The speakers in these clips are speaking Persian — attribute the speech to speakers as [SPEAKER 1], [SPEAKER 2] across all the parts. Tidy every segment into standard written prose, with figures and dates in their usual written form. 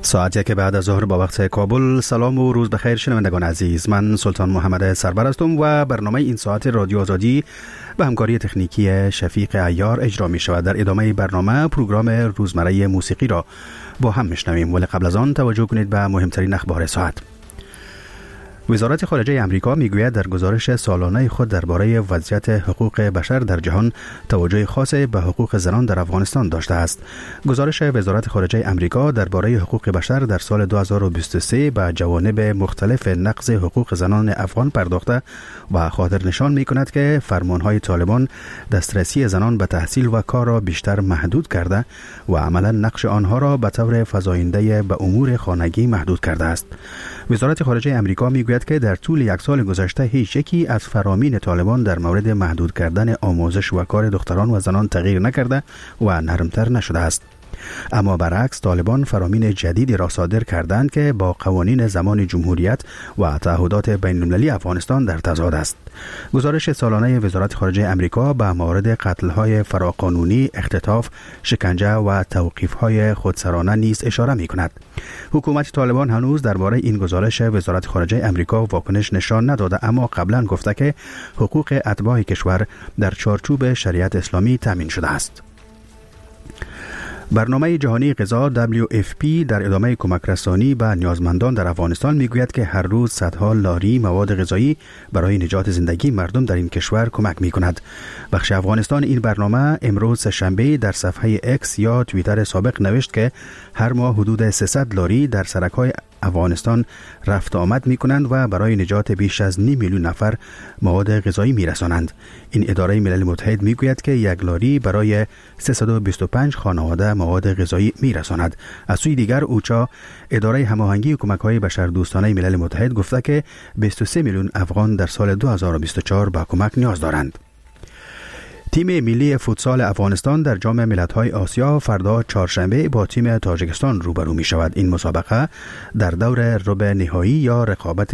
[SPEAKER 1] ساعتی که بعد از ظهر با وقت کابل. سلام و روز بخیر شنوندگان عزیز. من سلطان محمد سربر هستم و برنامه این ساعت رادیو آزادی به همکاری تکنیکی شفیق عیار اجرا می شود. در ادامه برنامه پروگرام روزمره موسیقی را با هم میشنویم، ولی قبل از آن توجه کنید به مهمترین اخبار ساعت. وزارت خارجه امریکا میگوید در گزارش سالانه خود درباره وضعیت حقوق بشر در جهان توجه خاص به حقوق زنان در افغانستان داشته است. گزارش وزارت خارجه امریکا درباره حقوق بشر در سال 2023 به جوانب مختلف نقض حقوق زنان افغان پرداخته و خاطر نشان می‌کند که فرمان‌های طالبان دسترسی زنان به تحصیل و کار را بیشتر محدود کرده و عملاً نقش آنها را به طور فزاینده به امور خانگی محدود کرده است. وزارت خارجه امریکا میگوید که در طول یک سال گذشته هیچ یکی از فرامین طالبان در مورد محدود کردن آموزش و کار دختران و زنان تغییر نکرده و نرمتر نشده است. اما برعکس طالبان فرامین جدیدی را صادر کردند که با قوانین زمان جمهوریت و تعهدات بین المللی افغانستان در تضاد است. گزارش سالانه وزارت خارجه امریکا به موارد قتل‌های فراقانونی، اختطاف، شکنجه و توقیف‌های خودسرانه نیز اشاره می‌کند. حکومت طالبان هنوز درباره این گزارش وزارت خارجه امریکا واکنش نشان نداده، اما قبلا گفته که حقوق اتباع کشور در چارچوب شریعت اسلامی تامین شده است. برنامه جهانی غذا WFP در ادامه کمک رسانی به نیازمندان در افغانستان میگوید که هر روز صدها لاری مواد غذایی برای نجات زندگی مردم در این کشور کمک میکند. بخش افغانستان این برنامه امروز شنبه در صفحه X یا توییتر سابق نوشت که هر ماه حدود 300 لاری در سرک‌های افغانستان رفت آمد می کنند و برای نجات بیش از 5 میلیون نفر مواد غذایی می رسانند. این اداره ملل متحد می گوید که یک لاری برای 325 خانواده مواد غذایی می رساند. از سوی دیگر اوچا، اداره هماهنگی کمک‌های بشردوستانه ملل متحد، گفته که 23 میلیون افغان در سال 2024 به کمک نیاز دارند. تیم ملی فوتسال افغانستان در جام ملت‌های آسیا فردا چهارشنبه با تیم تاجیکستان روبرو می شود. این مسابقه در دور ربع نهایی یا رقابت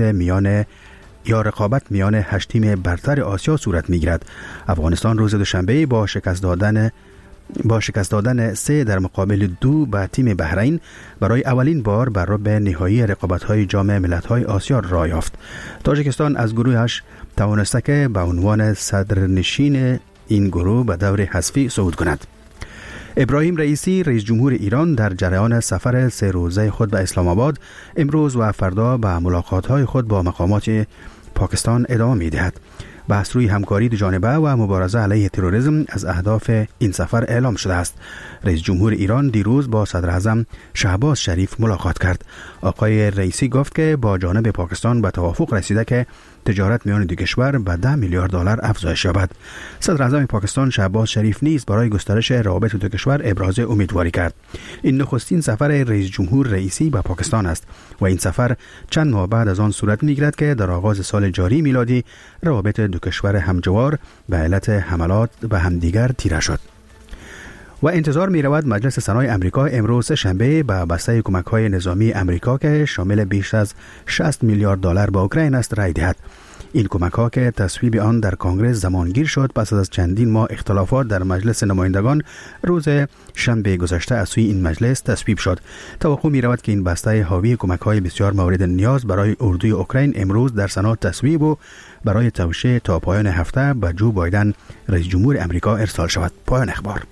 [SPEAKER 1] میان 8 تیم برتر آسیا صورت می گیرد. افغانستان روز دوشنبه با شکست دادن 3 در مقابل 2 به تیم بحرین برای اولین بار بر ربع نهایی رقابت‌های جام ملت‌های آسیا راه یافت. تاجیکستان از گروهش توانسته که به عنوان صدرنشین این گروه به دور حذفی صعود کند. ابراهیم رئیسی رئیس جمهور ایران در جریان سفر 3 روزه خود به اسلام آباد امروز و فردا به ملاقات‌های خود با مقامات پاکستان ادامه می‌دهد. بحث روی همکاری دوجانبه و مبارزه علیه تروریسم از اهداف این سفر اعلام شده است. رئیس جمهور ایران دیروز با صدر اعظم شهباز شریف ملاقات کرد. آقای رئیسی گفت که با جانب پاکستان به توافق رسیده که تجارت میان دو کشور به 10 میلیارد دلار افزایش یابد. صدر اعظم پاکستان شهباز شریف نیز برای گسترش روابط دو کشور ابراز امیدواری کرد. این نخستین سفر رئیس جمهور رئیسی به پاکستان است و این سفر چند ماه بعد از آن صورت میگیرد که در آغاز سال جاری میلادی روابط دو کشور همجوار به علت حملات به همدیگر تیره شد. و انتظار می رود مجلس سنای امریکا امروز شنبه به بسته کمک‌های نظامی امریکا که شامل بیش از 60 میلیارد دلار به اوکراین است رای دهد. این کمک‌ها که تصویب آن در کنگره زمانگیر شد پس از چندین ماه اختلافات در مجلس نمایندگان روز شنبه گذشته از سوی این مجلس تصویب شد. توقع می رود که این بسته حاوی کمک‌های بسیار مورد نیاز برای اردوی اوکراین امروز در سنا تصویب و برای توشیح تا پایان هفته به جو بایدن رئیس جمهور امریکا ارسال شود. پایان اخبار.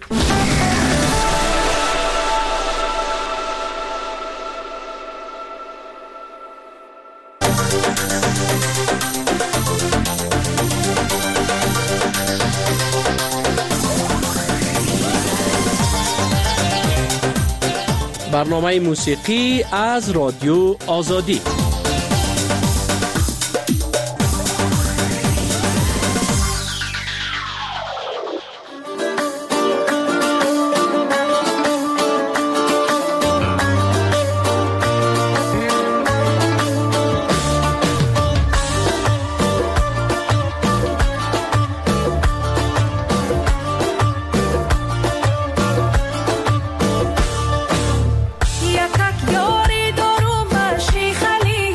[SPEAKER 2] برنامه موسیقی از رادیو آزادی.
[SPEAKER 3] یکک یاری دارم شیخ علی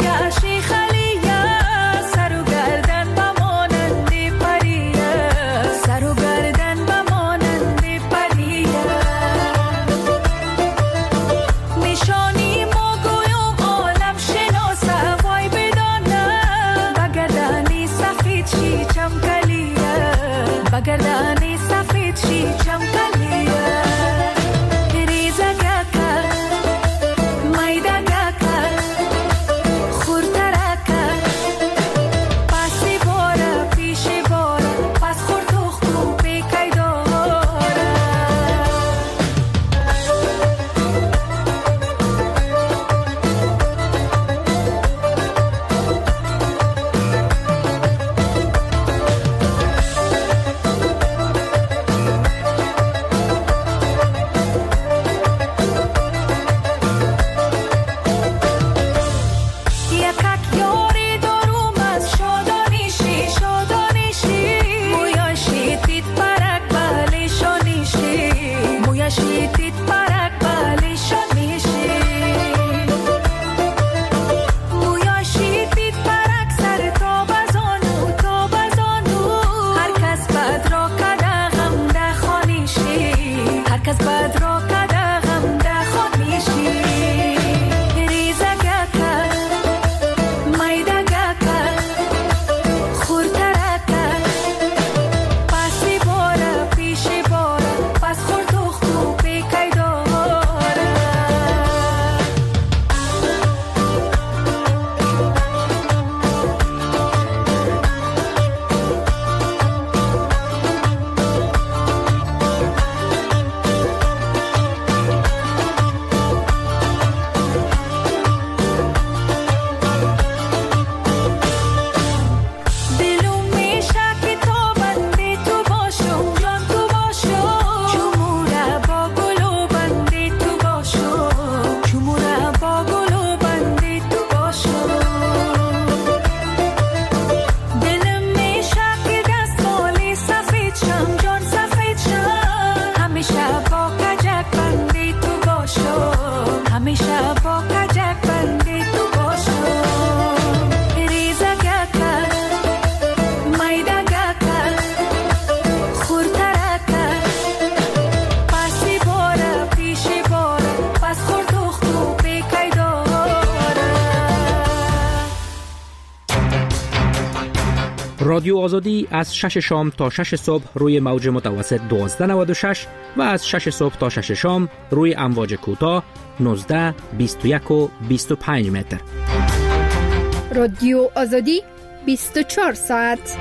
[SPEAKER 2] رادیو آزادی از 6 شام تا 6 صبح روی موج متوسط 1296 و از 6 صبح تا 6 شام روی امواج کوتاه 19، 21 و 25 متر.
[SPEAKER 3] رادیو آزادی 24 ساعت.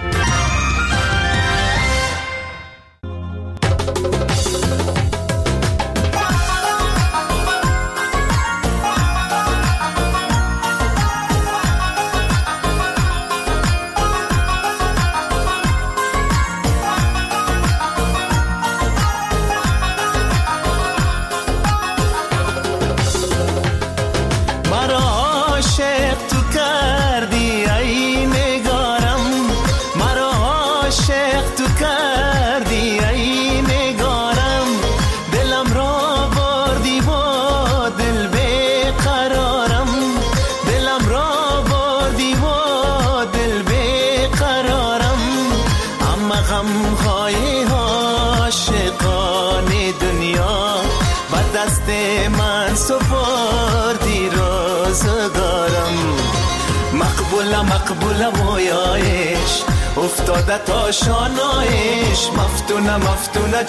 [SPEAKER 4] مقبول مویایش افتاده تا شانایش، مفتونه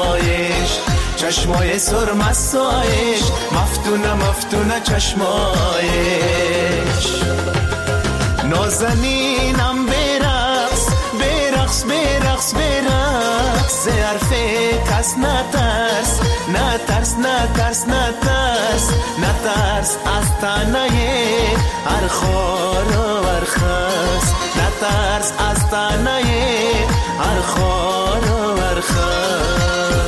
[SPEAKER 4] چشمای سرمستایش، مفتونه چشمایش. نازنینم برقص ز حرف کس نترس از تنه هر خار و هر خس، نترس از تنه هر خار و هر خس.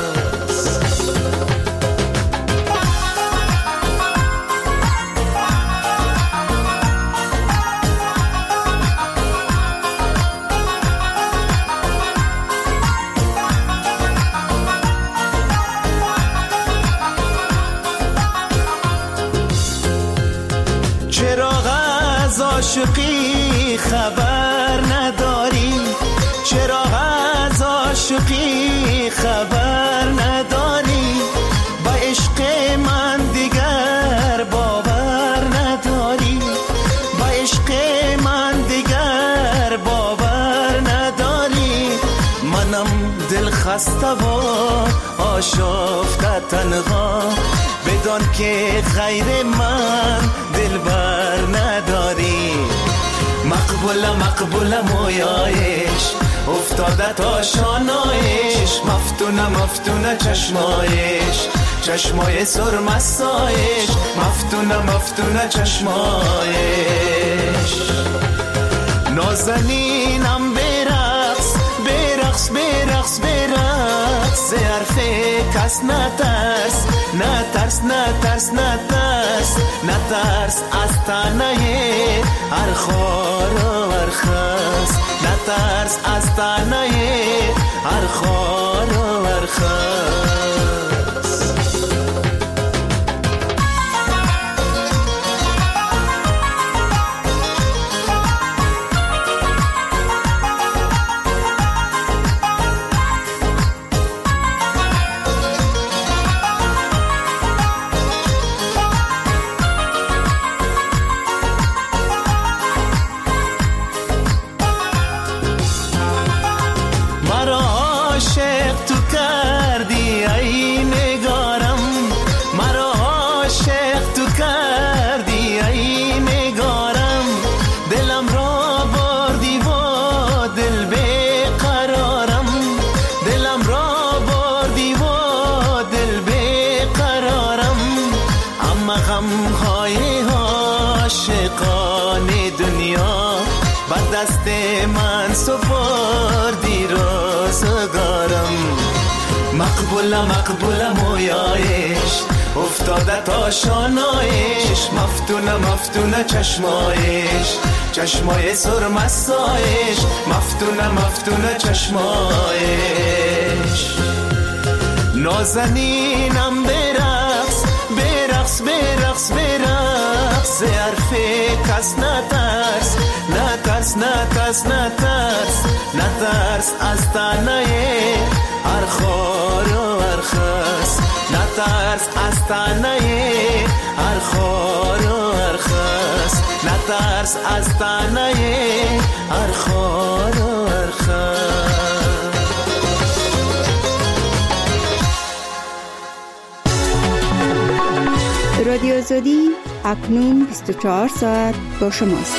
[SPEAKER 4] عاشقی خبر نداری، چرا از عاشقی خبر نداری؟ با عشق من دیگر باور نداری، با عشق من دیگر باور نداری. منم دل خسته و آشفته تنها، بدان که غیر من دلبر نداری. مقبول مویایش افتاده تا شانایش، مفتونه چشمای سرمستایش، مفتونه چشمایش. نازنینم برقص ز حرف کس نترس از تنه هر خار و هر خس، نترس از تنه هر خار و هر خس. دست من سپردی روزگارم. مقبول مویایش افتاده تا شانایش، مفتونه چشمای سرمستایش، مفتونه چشمایش. نازنینم برقص ز حرف کس نترس از تنه هر خار و هر خس، نترس از تنه هر خار و هر خس، نترس از تنه هر خار و
[SPEAKER 3] آزادی اکنون 24 ساعت با شماست.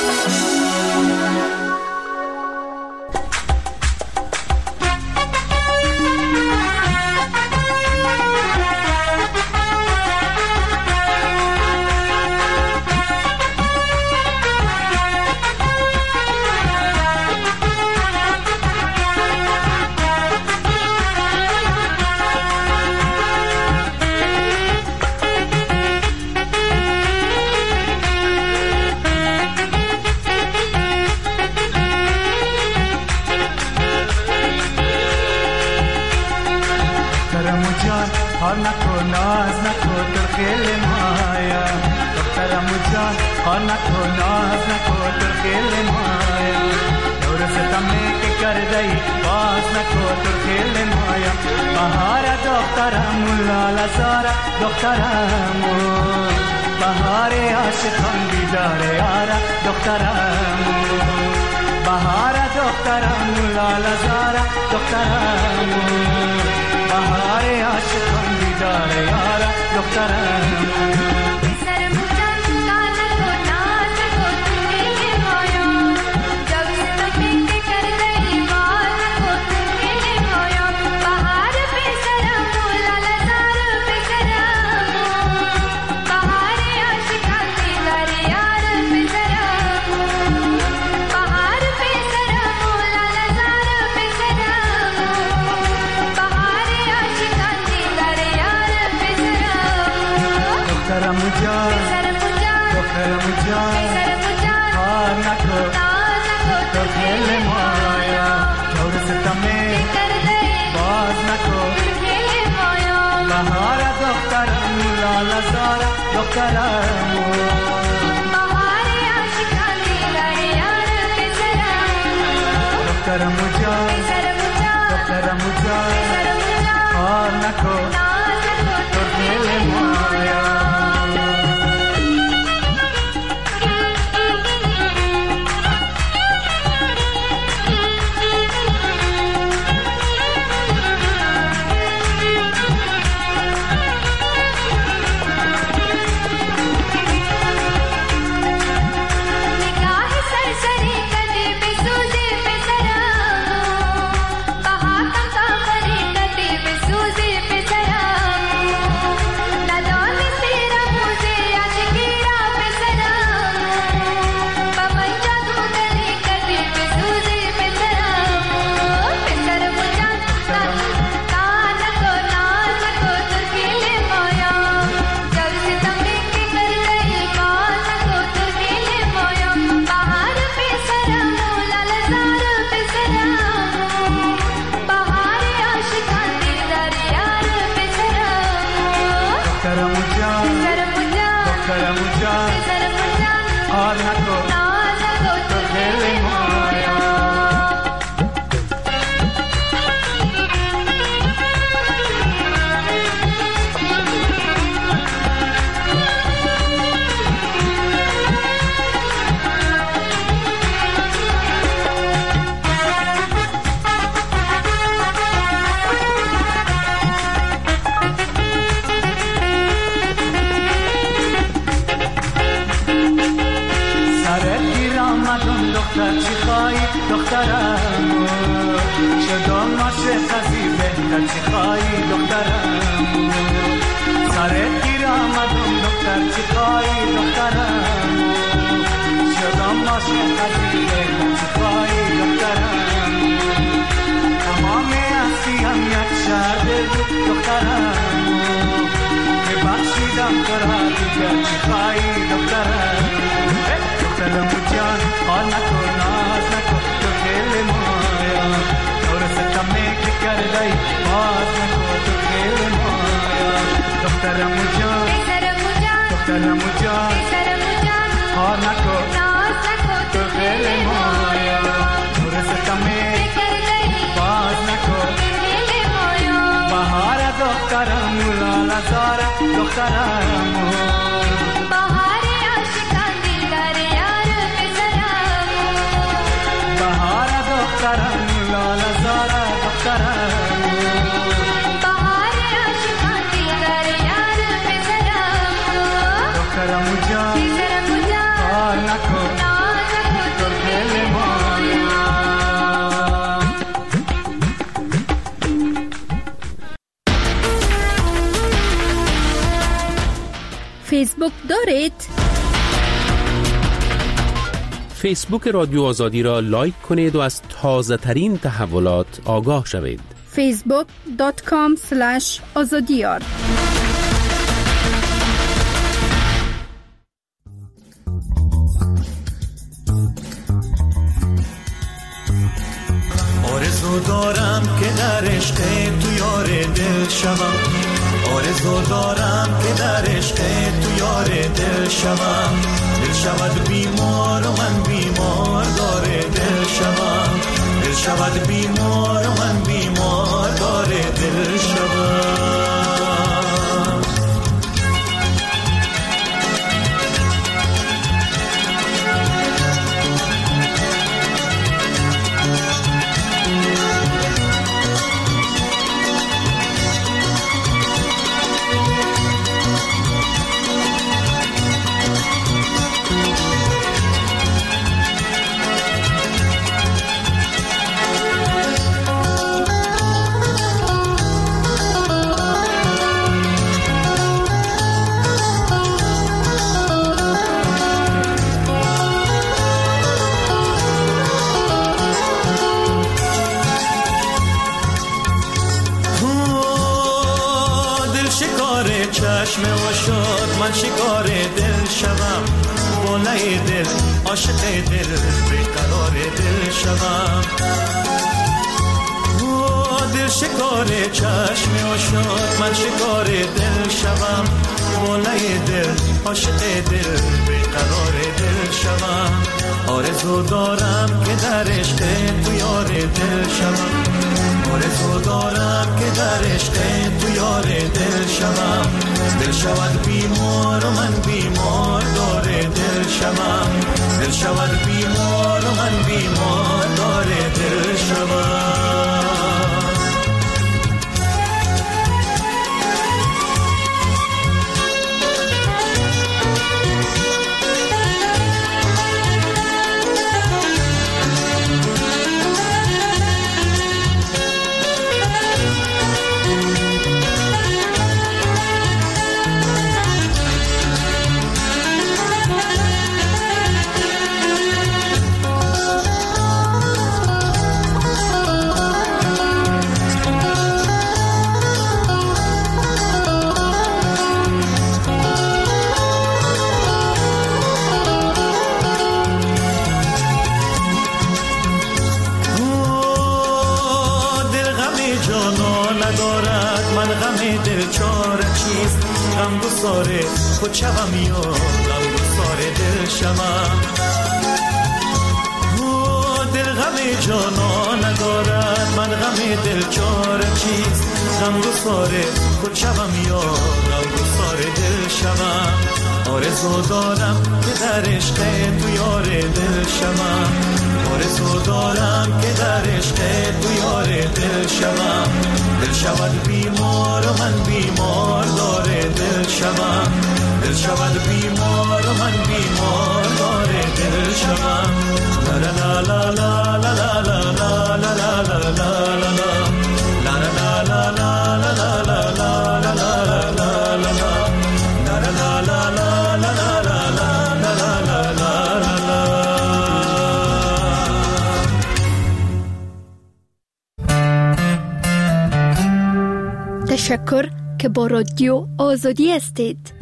[SPEAKER 3] فیسبوک دارید؟
[SPEAKER 5] فیسبوک رادیو آزادی را لایک کنید و از تازه ترین تحولات آگاه شوید.
[SPEAKER 3] facebook.com/azadiyar
[SPEAKER 4] آرزو دارم که در عشق تو یار دل شوم، آرزو دارم که در عشق تو یار دل شوم، دل شود بیمار و من بیمار داره دل شوم، دل شود بیمار و من بیمار داره دل شوم. چشم و شد من شکار دل شوم، بالای دل عاشق دل بیقرار دل شوم، دل شکار چشم و شد من شکار دل شوم، بالای دل عاشق دل بیقرار دل شوم. آرزو دارم که در عشق تو یار دل شوم، آرزو دارم که در عشق تو یار دل شوم، دل شود بیمار و من بیمار داره دل شوم، دل شود بیمار و من بیمار داره دل شوم. غمگساره خود شوم یا غمگساره دل شوم، دل غم جانا ندارد من غم دل چاره چیست، غمگساره خود شوم یا غمگساره دل شوم. آرزو دارم که در عشق تو یار دل شوم، آرزو دارم که در عشق تو یار دل شوم، دل شود بیمار و من بیمار داره دل شوم، دل شود بیمار و من بیمار داره دل شوم. لا لا لا لا لا لا لا لا لا لا لا لا
[SPEAKER 3] تشکر که با رادیو آزادی هستید.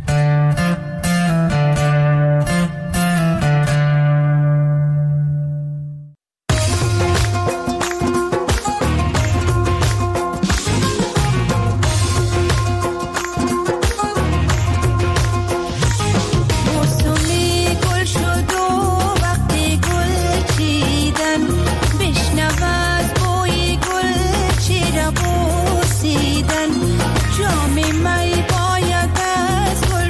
[SPEAKER 6] جام می باید از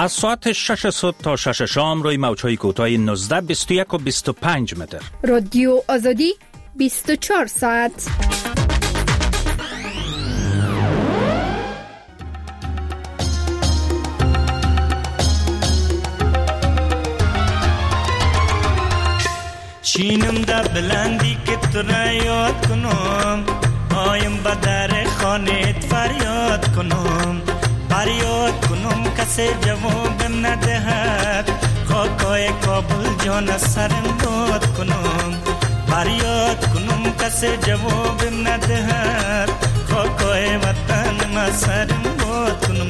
[SPEAKER 6] از ساعت 6 صبح تا 6 شام روی موج‌های کوتاه 19 21 و 25 متر.
[SPEAKER 3] رادیو آزادی 24 ساعت.
[SPEAKER 4] چینم در بلندی که تو را یاد کنم، آیم با در خانه فریاد کنم، فریاد کنم کسی جوابم ندهد، خاکای کابل جان از سرم داد کنم، فریاد کنم کسی جوابم ندهد، خاکای وطن از سرم داد کنم.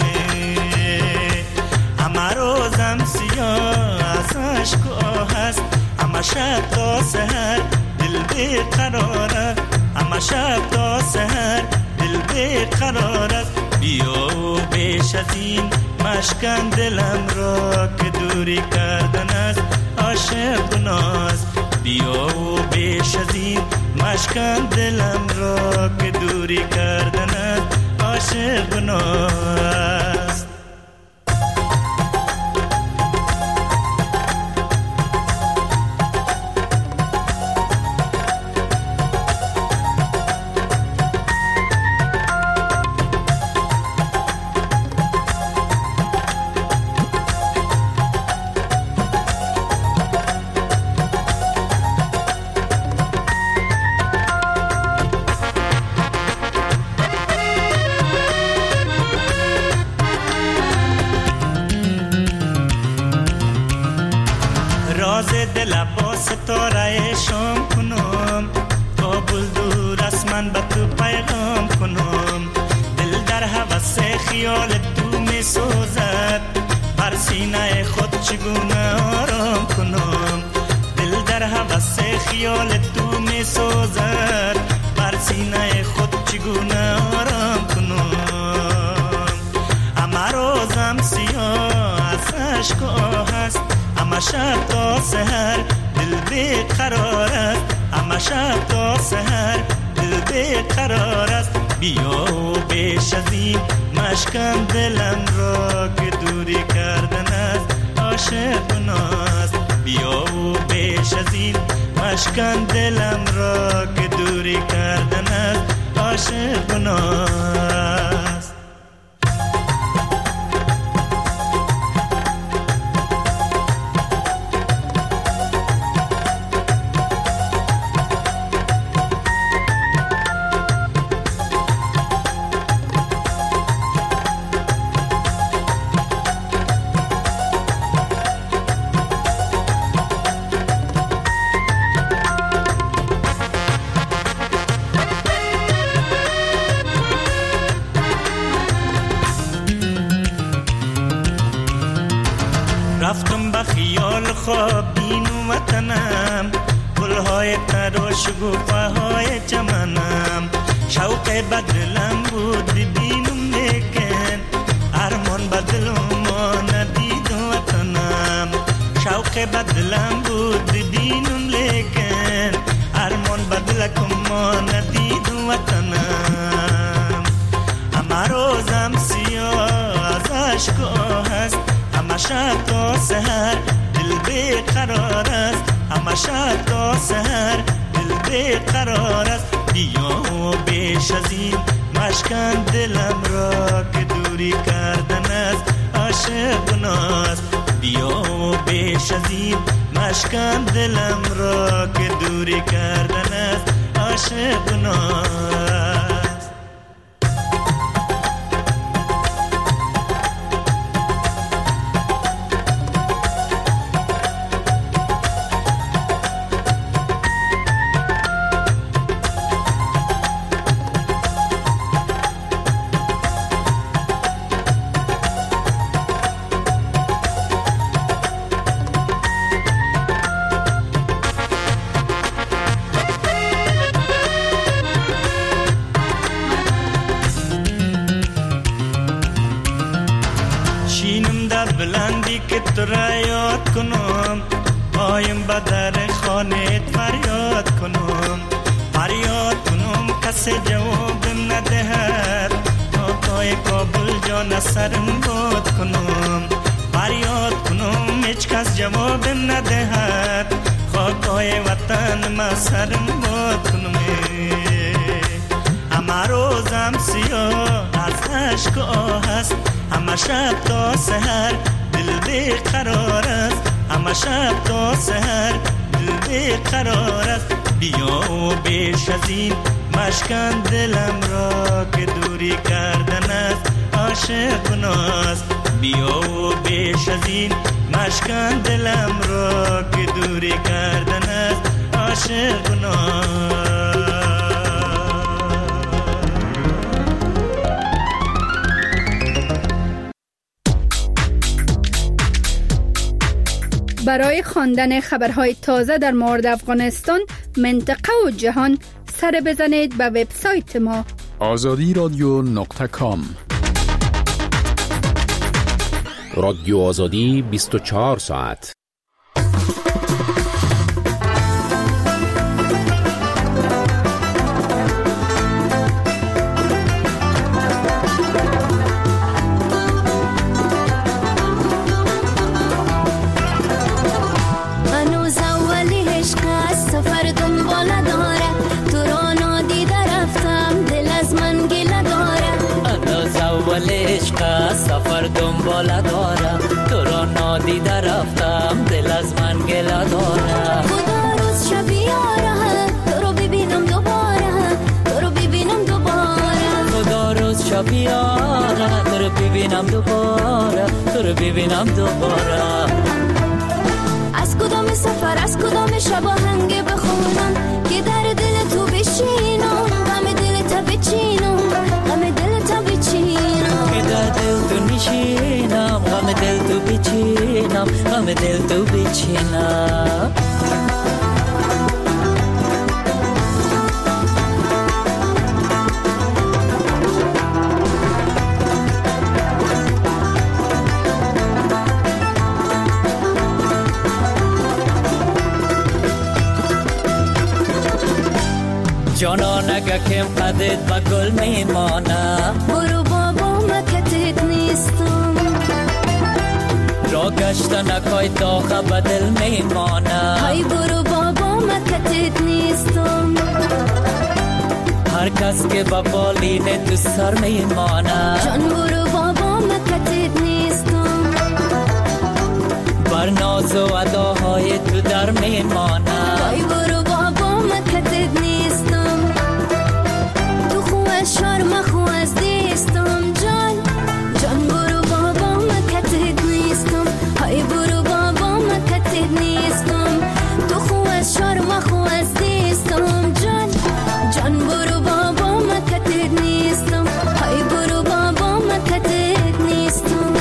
[SPEAKER 4] همه روزم سیاه از عشق و آه است، اما شب تا سحر دل بیقرار است، اما شب تا سحر دل بیقرار است. بیا و بیش از این مشکن دلم را که دوری کردن است عاشق گناست. بیا و بیش از این مشکن دلم را که دوری کردن است عاشق گناست. دل عباس ستاره شام کنم، کابل دور است من به تو پیغام کنم. دل در هوس خیال تو می سوزد، بر سینه خود چگونه آرام کنم. دل در هوس خیال تو می سوزد، بر سینه خود چگونه آرام کنم. اما روزم سیاه از عشق و آه است، اما شب تا سحر دل بیقرار است، اما شب تا سحر دل بیقرار است. بیا و بیش از این مشکن دلم را که دوری کردن است عاشق گناست. بیا و بیش از این مشکن دلم را که دوری کردن است عاشق گناست. رفتم به خیال خواب بین وطنم، گلهای تر و شکوفه های چمنم. شوق بدلم بود ببینم لیکن ارمان بدلم ندید وطنم. شوق بدلم بود ببینم لیکن ارمان بدلکم ندید وطنم. اما روزم سیاه از عشق و آه است، اما شب تا سحر دل بیقرار است، اما شب تا سحر دل بیقرار است. بیا و بیش از این مشکن دلم را که دوری کردن است عاشق گناست. بیا و بیش از این مشکن دلم را که دوری کردن است عاشق گناست. بلندی که تو را یاد کنم، آیم با در خانه فریاد کنم، فریاد کنم کسی جوابم ندهد، تا کابل جان سرم داد کنم، فریاد کنم هیچ کس جواب ندهد، خاکای وطن ما سرم باد کنم. همه روزم سیاه از عشق آه است، همه شب تا سحر دل بیقرار است، همه شب تا سحر دل بیقرار است. بیا و بیش از این مشکن دلم را که دوری کردن است عاشق گناست. بیا و بیش از این مشکن دلم را که دوری کردن است عاشق گناست.
[SPEAKER 7] برای خواندن خبرهای تازه در مورد افغانستان، منطقه و جهان سر بزنید به وبسایت ما
[SPEAKER 8] azadiradio.com.
[SPEAKER 5] رادیو آزادی 24 ساعت.
[SPEAKER 9] سفر دنباله دارم، تو را نادیده رفتم، دل از من گله دارم. خدا روز شب یاره تو رو ببینم دوباره، تو رو ببینم دوباره. خدا روز شب یاره تو رو ببینم دوباره، تو رو ببینم دوباره. از کدام سفر از کدام شب آهنگ بخونم که در دل تو بشینم، غم دل تا بچینم، غم دل تا بچینم. که در دل تو نشینم، غم دل تو بچینم، غم دل تو بچینم. جانان اگه کم قدت با گل میمانه، برو بابا مکتت نیستم. را گشتن اکای داخه بدل میمانه، های برو بابا مکتت نیستم. هر کس که با بالین تو سر میمانه، جان برو بابا مکتت نیستم. بر ناز و اداهای تو در میمانه، های برو بابا مکتت نیستم. شرم خو از دیستم جان، جان برو بابا مکتت نیستم. های برو بابا مکتت نیستم. تو خو از شرم خو از دیستم جان، جان برو بابا مکتت نیستم. های برو بابا مکتت نیستم.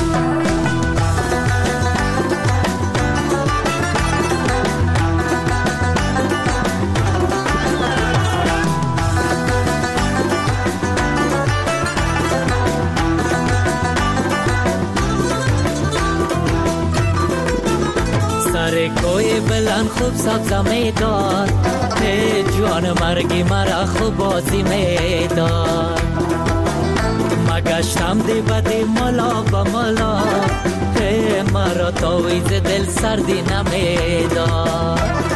[SPEAKER 9] کوی بلند خوب سبزه میداد، جوان مرگی مرا خوب بازی میداد. مگشتم دی بدی ملا با ملا، مرا تاویز دل سردی نمیداد.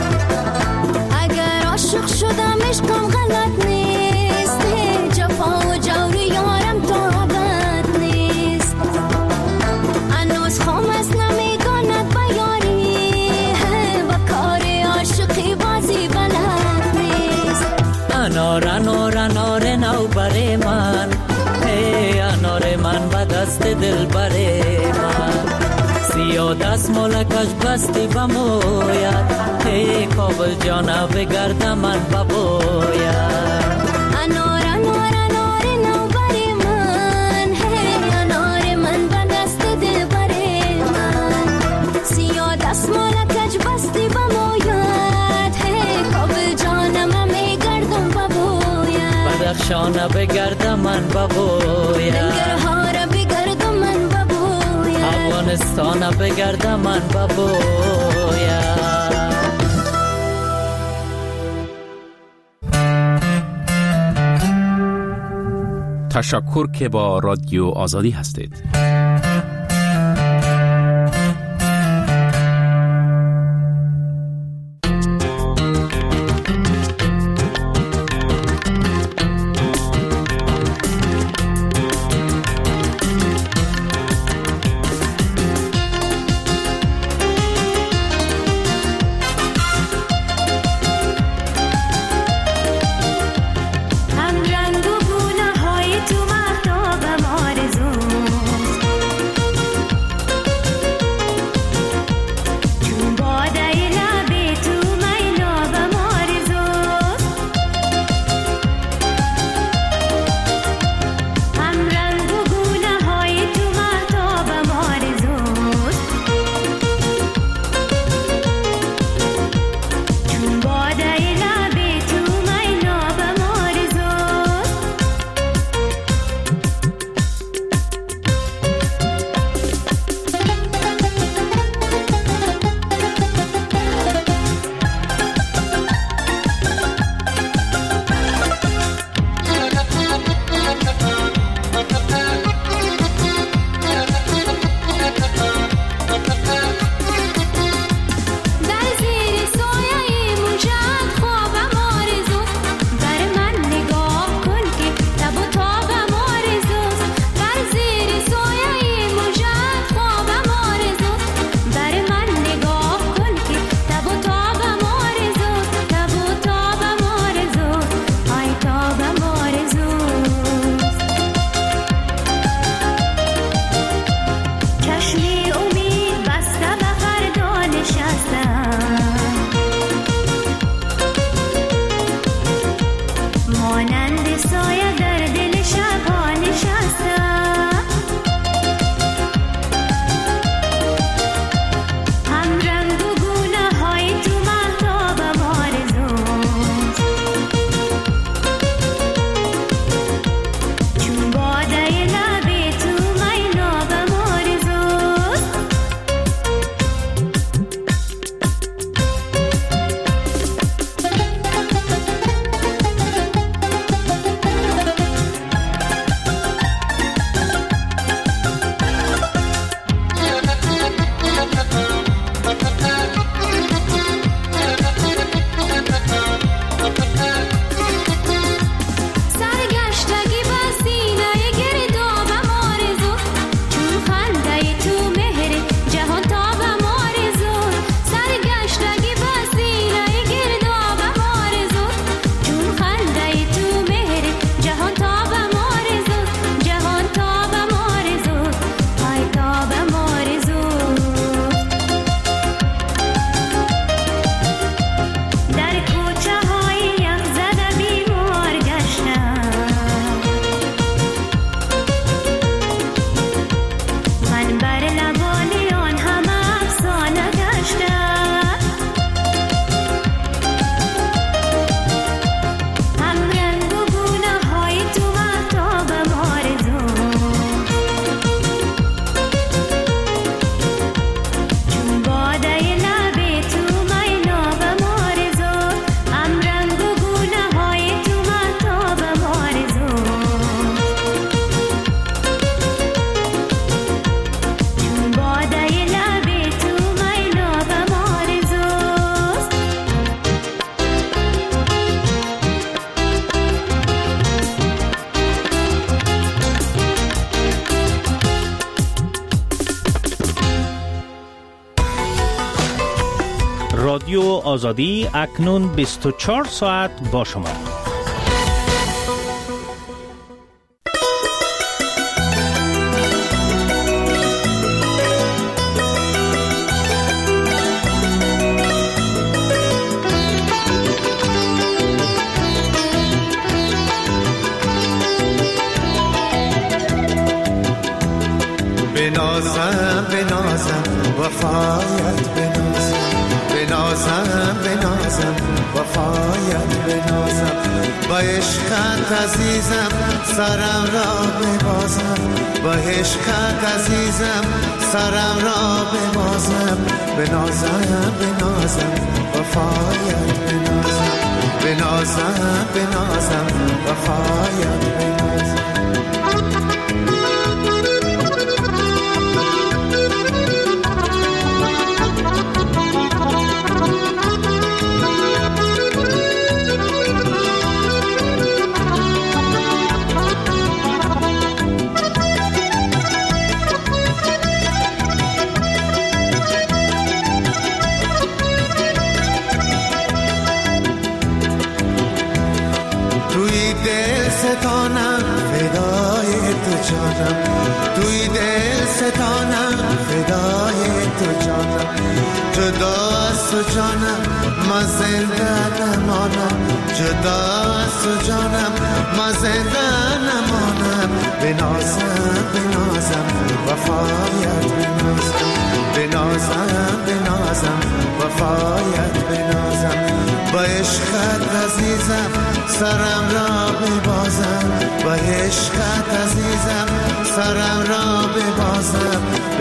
[SPEAKER 9] اگر عاشق شدم عشقم غلط نیست، جفا و جوری یارم طاقت نیست. انوز خام است نمیگاند با یاری، و کار عاشقی بازی بلد نیست. انار انار انار نو بر من، انار من به دست دل بر من. سیاه دست ملکش بستی بموید، کابل جانا بگرد من ببوید. انار انار انار نو بر من، انار من به دست دل بر من. سیاه دست ملکش بستی بموید، کابل جانا من میگردم ببوید. بدخشانه بگرد من ببوید، افغانستان بگرد من ببوید.
[SPEAKER 5] تشکر که با رادیو آزادی هستید.
[SPEAKER 6] رادیو آزادی اکنون 24 ساعت با شما.
[SPEAKER 8] بنازم وفایت بنازم وفایت بنازم با عشقت عزیزم سرم را ببازم با عشقت عزیزم سرم را ببازم بنازم وفایت بنازم وفایت بنازم توی دل ستانم فدای تو جانم جدا از تو جانم من زنده نمانم جدا از تو جانم من زنده نمانم بنازم وفایت بنازم وفایت بنازم با عشقت عزیزم سرم را ببازم با عشقت عزیزم سرم را ببازم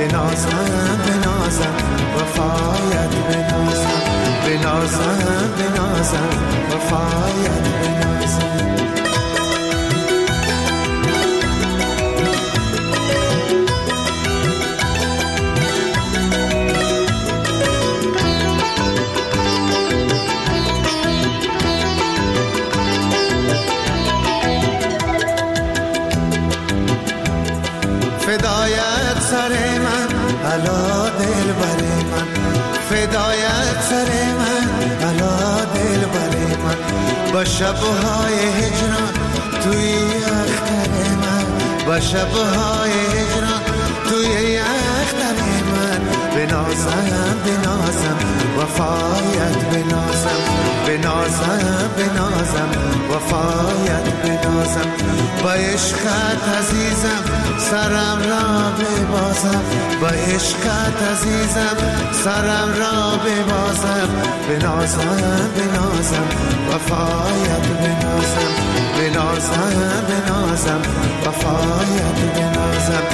[SPEAKER 8] بنازم وفایت بنازم وفایت بنازم فدایت سر من علا دل بر من فدایت سر من علا دل بر من با شبهای هجران توی اختر من با شبهای هجران توی اختر من بنازم وفایت بنازم وفایت بنازم با عشقت عزیزم سرم را ببازم با عشقت عزیزم سرم را ببازم بنازم وفایت بنازم وفایت بنازم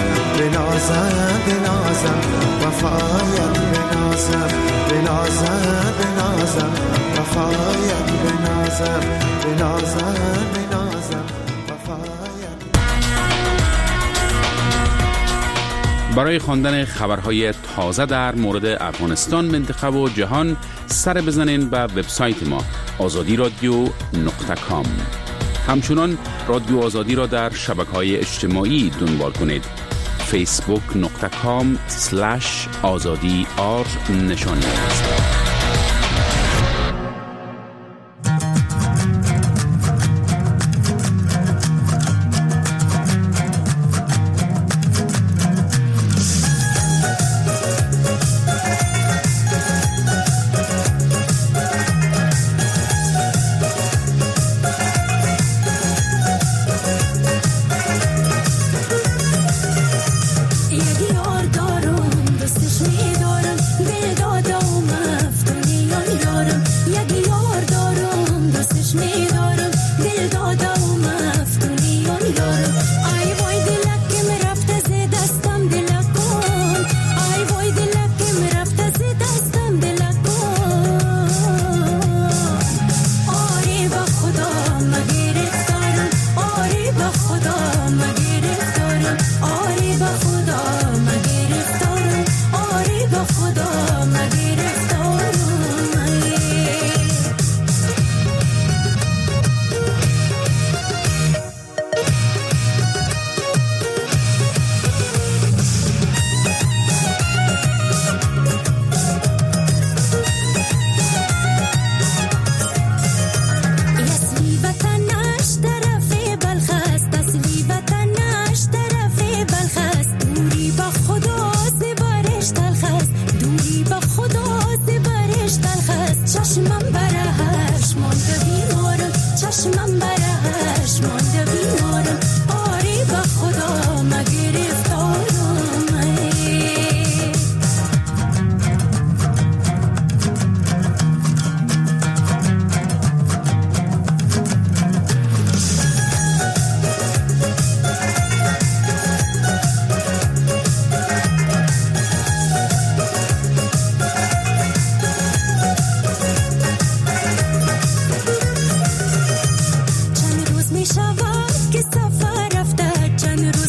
[SPEAKER 8] وفایت بنازم وفایت بنازم وفایت.
[SPEAKER 5] برای خواندن خبرهای تازه در مورد افغانستان، منطقه و جهان سر بزنین به وبسایت ما azadi.radio.com. همچنان رادیو آزادی را در شبکه‌های اجتماعی دنبال کنید. facebook.com/azadi_r نشانی است.
[SPEAKER 9] یه دیار دارم دوستش میدارم دل دادا و مفت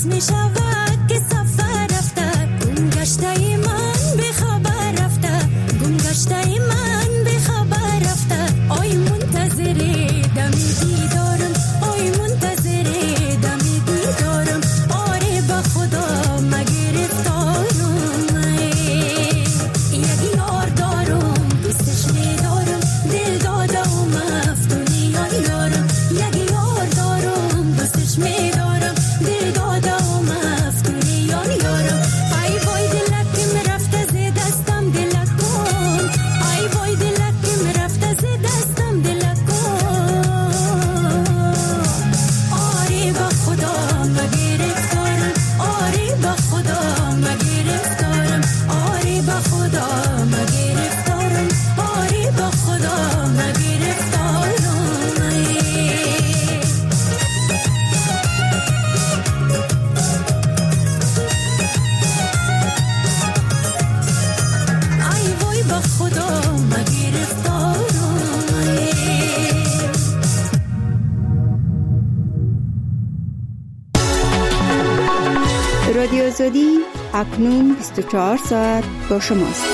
[SPEAKER 9] روز می شود که سفر رفته گم گشته من به خبر رفته گم گشته من به خبر رفته آی منتظری دمی دیدارم آی منتظری دمی دیدارم آره با خدا مگرفتارم یک یار دارم دوستش میدارم دل داده و مفتونی یارم یک یار دارم دوستش میدارم دل داده و مفتونی یارم ای وای دلکم رفته ز دستم دلک کن ای وای دلکم رفته ز دستم دلک کن آری با خدا مگرفتارم آری با خدا مگرفتارم آری با خدا مگرفتارم آری با خدا مگرفتارم ای وای با خدا مگرفتارم
[SPEAKER 3] رادیو آزادی اکنون 24 ساعت با شماست.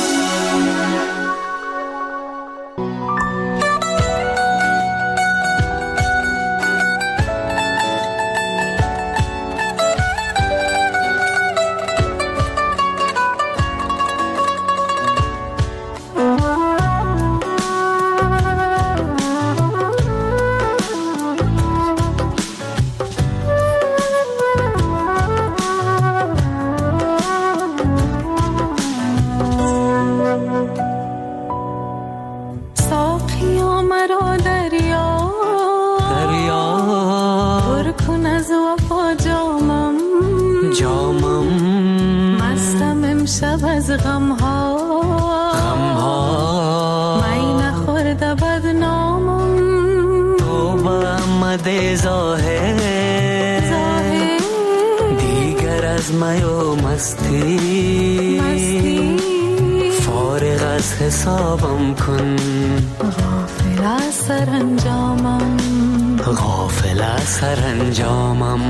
[SPEAKER 10] ساقیا مرا دریا پر کن از وفا جامم مستم امشب از غمها می نخورده بدنامم
[SPEAKER 11] تو با آمده ظاهر دیگر از می و مستی فارغ از حسابم کن
[SPEAKER 10] غافل از سرانجامم
[SPEAKER 11] غافل از سرانجامم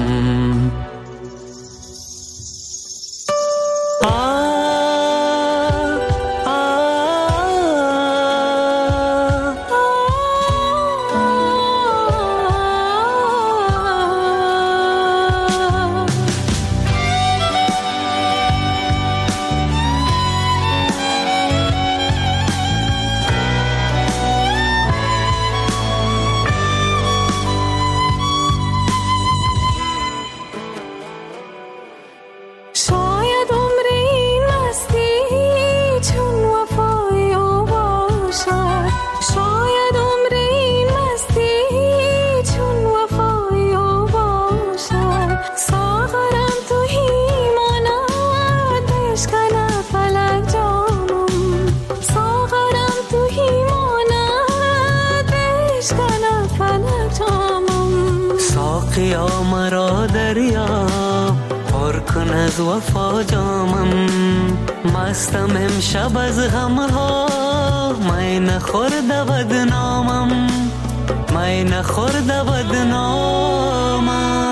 [SPEAKER 11] ساقیا مرا دریا پر کن از وفا جامم مستم امشب از غمها می نخورده بدنامم می نخورده بدنامم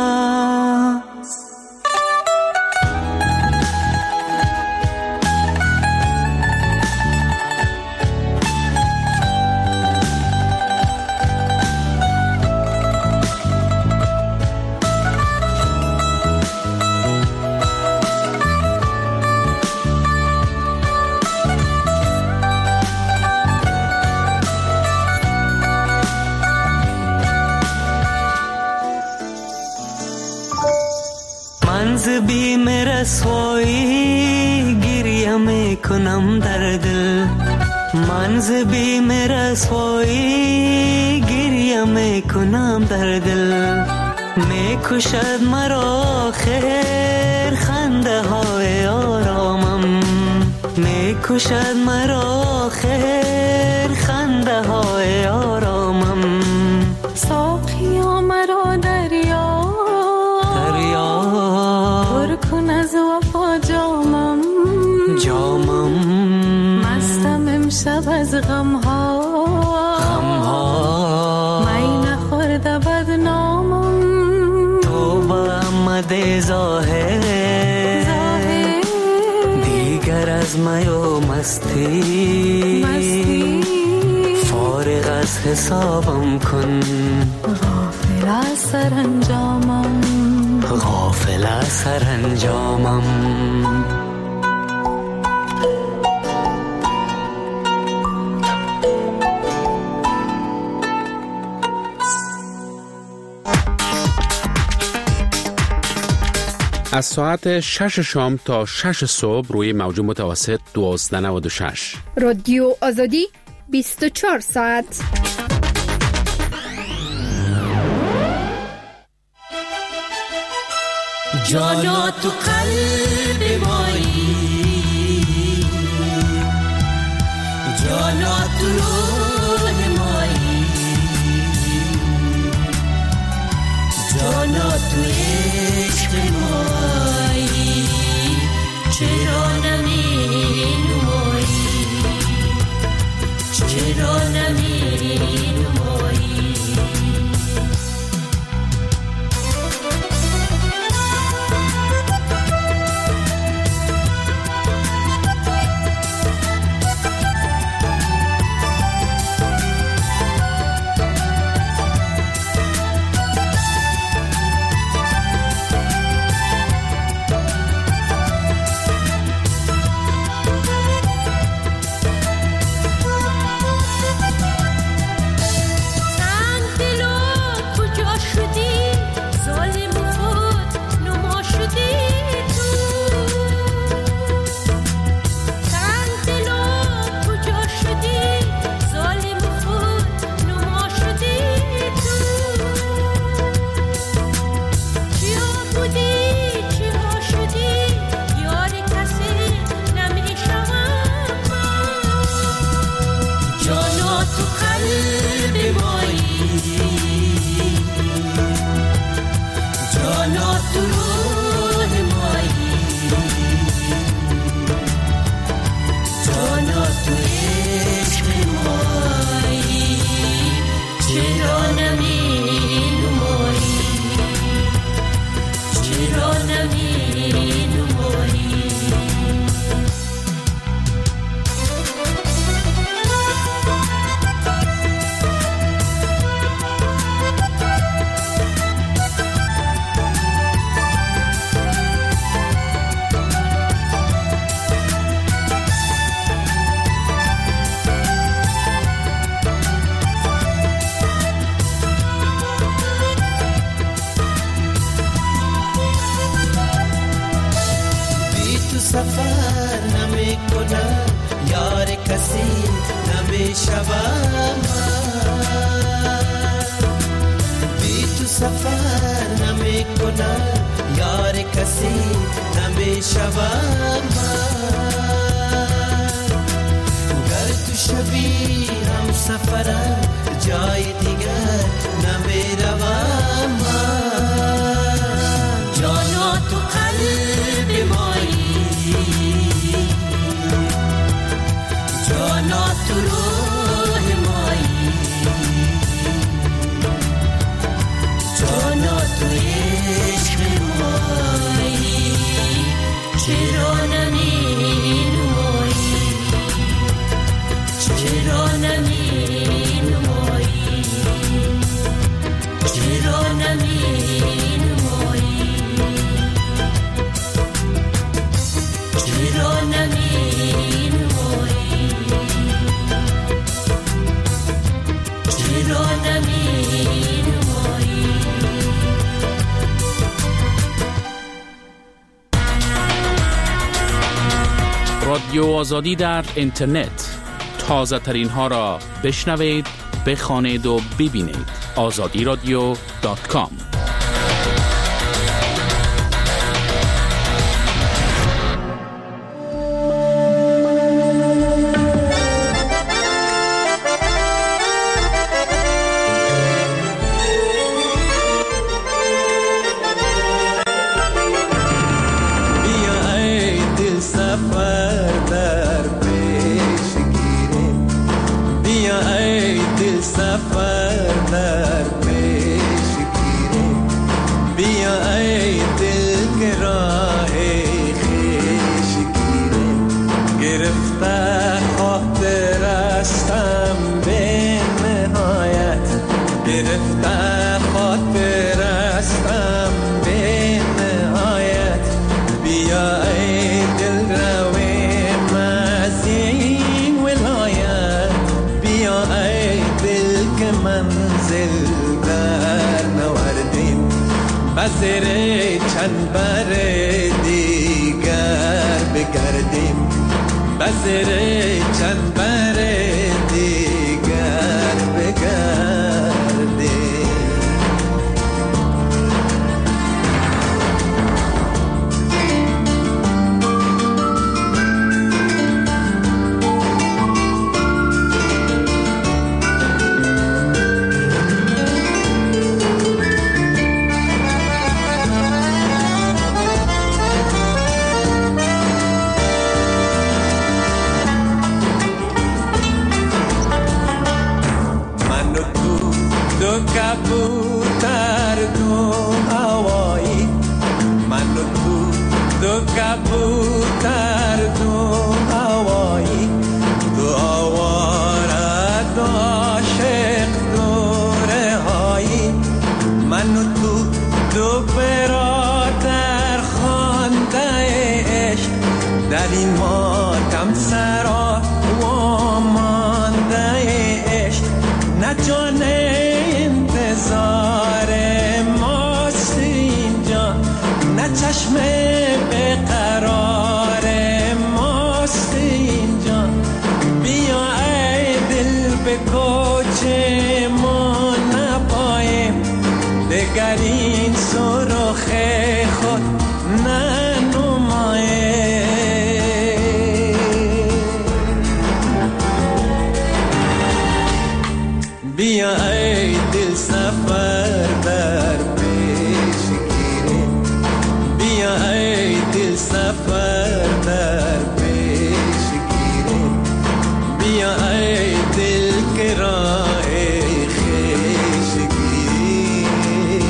[SPEAKER 11] منز بیم رسوایی گریه میکنم در دل منز بیم رسوایی گریه میکنم در دل میکشد مرا خیر خنده های آرامم میکشد مرا خیر خنده های آرامم
[SPEAKER 10] ساقیا مرا دریا پر کن از وفا جامم مستم امشب از غمها می نخورده بدنامم
[SPEAKER 11] تو با آمده ظاهر دیگر از می و مستی فارغ از حسابم کن
[SPEAKER 10] غافل از سرانجامم
[SPEAKER 11] غافل از سرانجامم
[SPEAKER 5] از ساعت 6 شام تا 6 صبح روی موج متوسط 1296
[SPEAKER 7] رادیو آزادی 24 ساعت.
[SPEAKER 9] جانا تو قلب مایی جانا تو روح مایی جانا تو عشق مایی چرا نمینمایی چرا نمینمایی
[SPEAKER 12] سفر نمی کنم یار کسی نمی شوم بی تو سفر نمی کنم یار کسی نمی شوم گر تو شبی هم سفرم جای دیگر نمی روم
[SPEAKER 9] جانا تو قلب مایی جانا تو روح مایی جانا تو عشق مایی چرا نمینمایی چرا نمینمایی چرا نمینمایی چرا نمینمایی چرا نمینمایی
[SPEAKER 5] رادیو آزادی در اینترنت تازه ترین ها را بشنوید، بخوانید و ببینید. azadiradio.com
[SPEAKER 12] سفر در پیش گیره بزر چند بر دیگر بگردیم بزر چند بر دیگر بگردیم کبوتر دو هوایی من و تو دو کبوتر دو هوایی دو آواره دو عاشق دو رهایی من و تو دو برادر خوانده عشق در این ماتم سرا و مانده عشق نجانه انتظار ماست اینجا نه چشم به قرار ماست اینجا بیا ای دل به کوچه ما نپاییم دگر این سرخ خود ننماییم بیا ای دل سفر در پیش گیریم بیا ای دل سفر در پیش گیریم بیا ای دل که راه خویش گیریم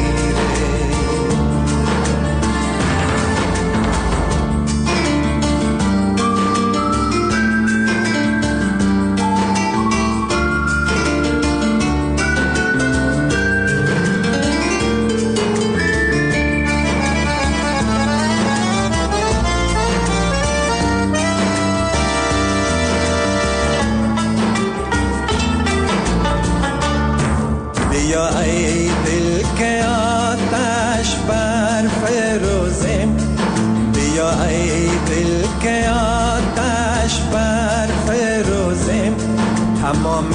[SPEAKER 12] بیا ای دل که آتش بر فروزیم بیا ای دل که آتش بر فروزیم تمام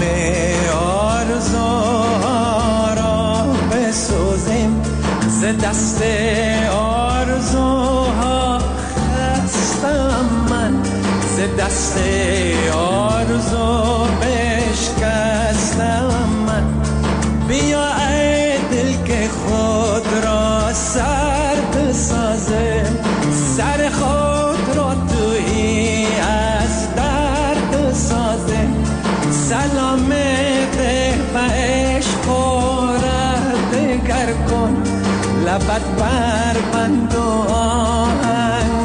[SPEAKER 12] آرزوها را بسوزیم ز دست آرزوها خستم من ز دست آرزو بشکستم من بیا ای دل که خود را سرد سازه سر خود را تویی از درد سازه سلام ده و عشق و ره دگر کن لبت بر بند و آهنگ